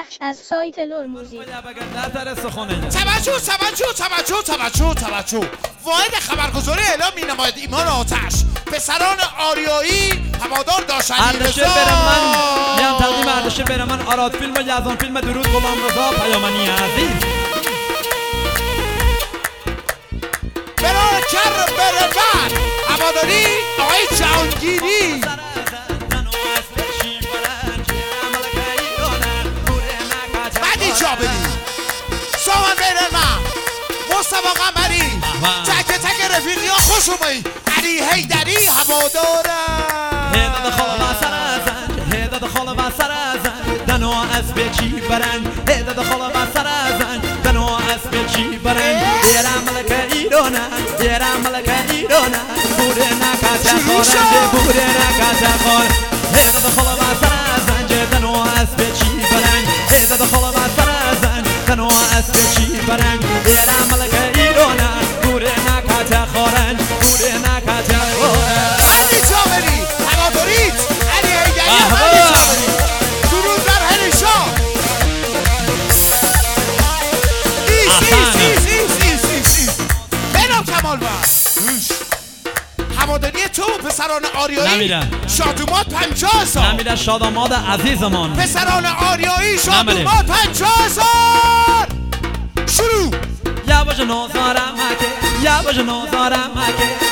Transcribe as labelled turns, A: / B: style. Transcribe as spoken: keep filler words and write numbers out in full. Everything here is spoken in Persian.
A: بخش از سایت لور موزیک.
B: توجه توجه توجه توجه توجه واحد خبرگزاری اعلام می نماید ایمان آتش پسران آریایی هوادار داشتن
C: اردشیر برم من یم تقدیم اردشیر برم من آراد فیلم و یزدان فیلم درود غلام رضا پیامنی عزیز
B: برای کر برم من هواداری آقای جهانگیری بعدی جا بریم سامان برم من مصطفی قمری تک تک رفیقی ها خوش اومدی علی حیدری هوادارم
C: هداد خاله و سر زنج هداد خاله و سر زنج دنو اسب چی برنج هداد خاله و سر زنج دنو اسب چی برنج دیرم ملک ایرانه دیرم ملک ایرانه بوده نکات خورنده بوده نکات خور هداد خاله و سر زنج دنو اسب چی برنج هداد خاله و سر زنج دنو اسب چی برنج دیرم ملک ایرانه بوده نکات خورنج بوده نکات خورنج
B: علی جابری هواداریت علی حیدری علی جابری درود در هریشا ایس ایس ایس ایس ایس ایس ایس بنام کمال بست هواداری تو پسران آریایی
C: نمیرم
B: شادومات پنجاه سال
C: نمیرم شاداماد عزیزمان
B: پسران آریایی شادومات پنجاه سال شروع
C: یواش نوزارم مکه یواش نوزارم مکه